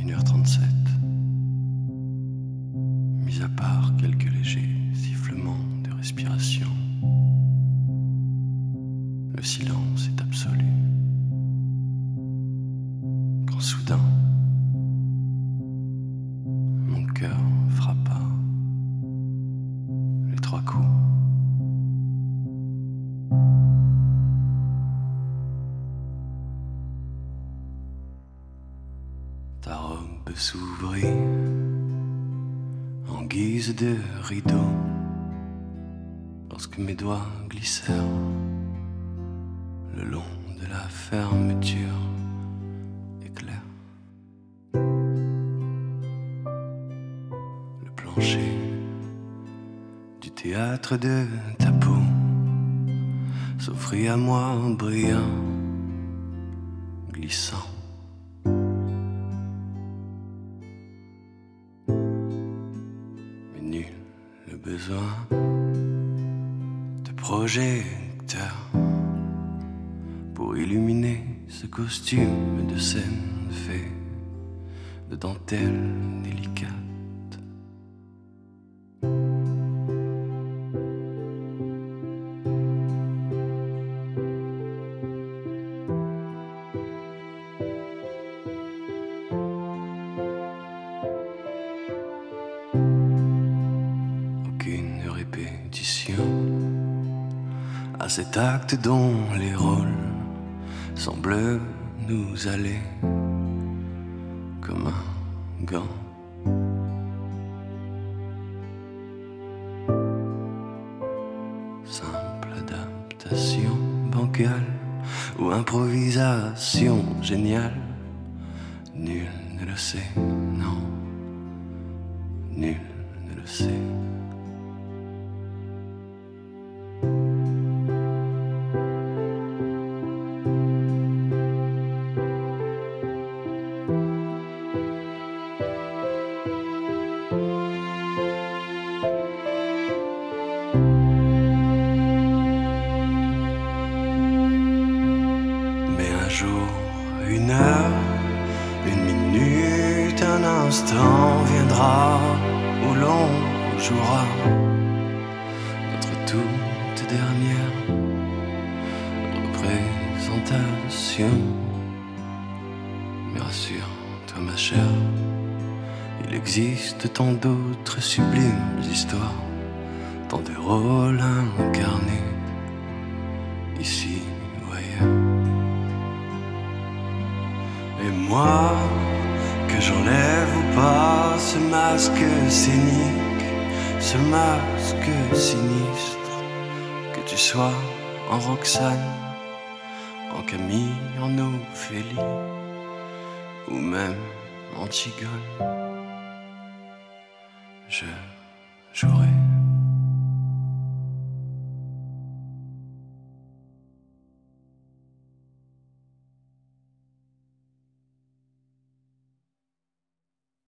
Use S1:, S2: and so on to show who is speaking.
S1: 1h37. Mis à part quelques légers sifflements de respiration, le silence est absolu. Quand soudain, mon cœur frappa les 3 coups. Ta robe s'ouvrit en guise de rideau lorsque mes doigts glissèrent le long de la fermeture éclair. Le plancher du théâtre de ta peau s'offrit à moi brillant, glissant. Mais nul le besoin de projecteur pour illuminer ce costume de scène fait de dentelle délicate. Aucune répétition à cet acte dont les rôles semblent nous aller comme un gant. Simple adaptation bancale ou improvisation géniale, nul ne le sait, non, nul ne le sait. Mais un jour, 1 heure, 1 minute, un instant viendra où l'on jouera notre toute dernière représentation. Mais rassure-toi ma chère, il existe tant d'autres sublimes histoires, tant de rôles incarnés ici ou ailleurs. Et moi, que j'enlève ou pas ce masque scénique, ce masque sinistre, que tu sois en Roxane, en Camille, en Ophélie, ou même Antigone, je jouerai.